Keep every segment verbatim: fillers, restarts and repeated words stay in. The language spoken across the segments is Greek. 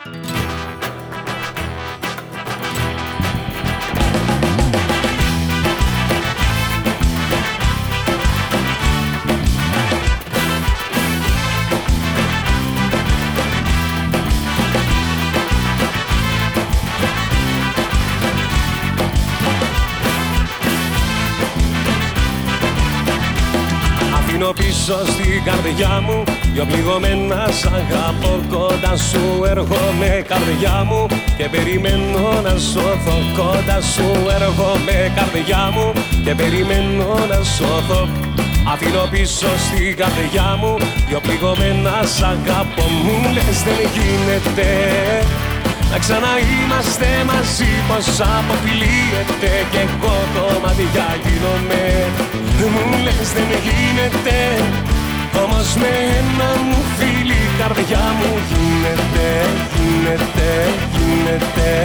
Αφήνω πίσω στην καρδιά μου δυο πληγωμένα, σ' αγαπώ, κοντά σου έρχομαι καρδιά μου και περιμένω να σώθω. Κοντά σου έρχομαι καρδιά μου και περιμένω να σώθω. Αφήνω πίσω στην καρδιά μου δυο πληγωμένα, σ' αγαπώ. Μου λες δεν γίνεται να ξαναείμαστε μαζί, πως αποφυλίεται κι εγώ κομμάτια γίνομαι. Μου λες δεν γίνεται, όμως με ένα μου φίλι η καρδιά μου γίνεται, γίνεται, γίνεται.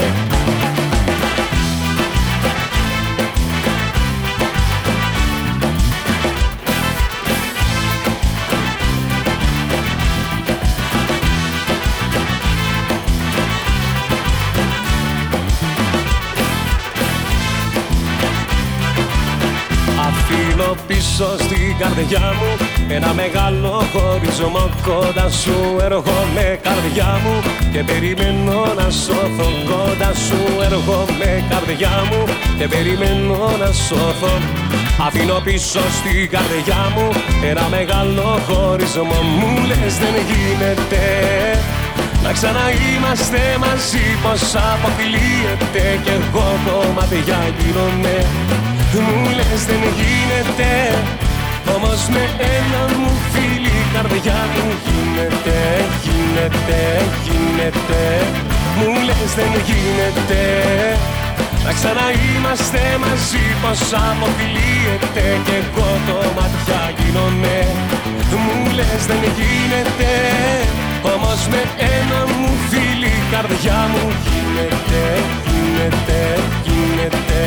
Αφήνω πίσω στην καρδιά μου ένα μεγάλο χωρισμό, κοντά σου έρχομαι καρδιά μου και περιμένω να σώθω. Κοντά σου έρχομαι καρδιά μου και περιμένω να σώθω. Αφήνω πίσω στην καρδιά μου ένα μεγάλο χωρισμό. Μου λες δεν γίνεται να ξαναείμαστε μαζί, πως αποφυλίεται κι εγώ κομμάτια γίνομαι. Μου λες δεν γίνεται, όμως με ένα μου φίλι η καρδιά μου γίνεται, γίνεται, γίνεται. Μου λες δεν γίνεται να ξαναείμαστε μαζί, πως αποφυλίεται κι εγώ κομμάτια γίνομαι. Μου λες δεν γίνεται, όμως με ένα μου φίλι η καρδιά μου γίνεται, γίνεται, γίνεται.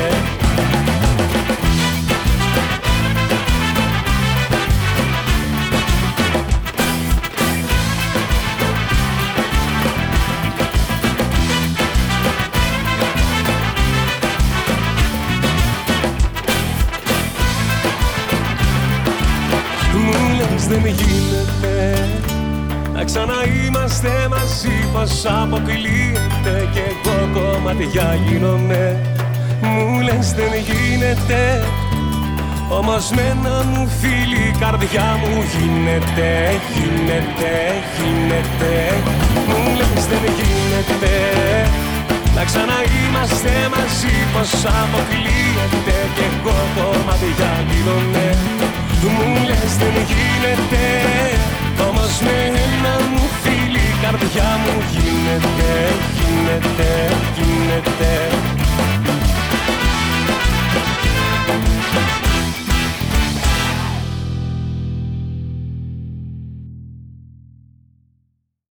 Δεν γίνεται να ξαναείμαστε μαζί, πως αποκλείεται κι εγώ κομμάτια γίνομαι. Μου λες δεν γίνεται, όμως με ένα μου φίλι η καρδιά μου γίνεται, γίνεται, γίνεται. Μου λες δεν γίνεται να ξαναείμαστε μαζί, πως αποκλείεται κι εγώ κομμάτια γίνομαι. Μου λες δεν γίνεται,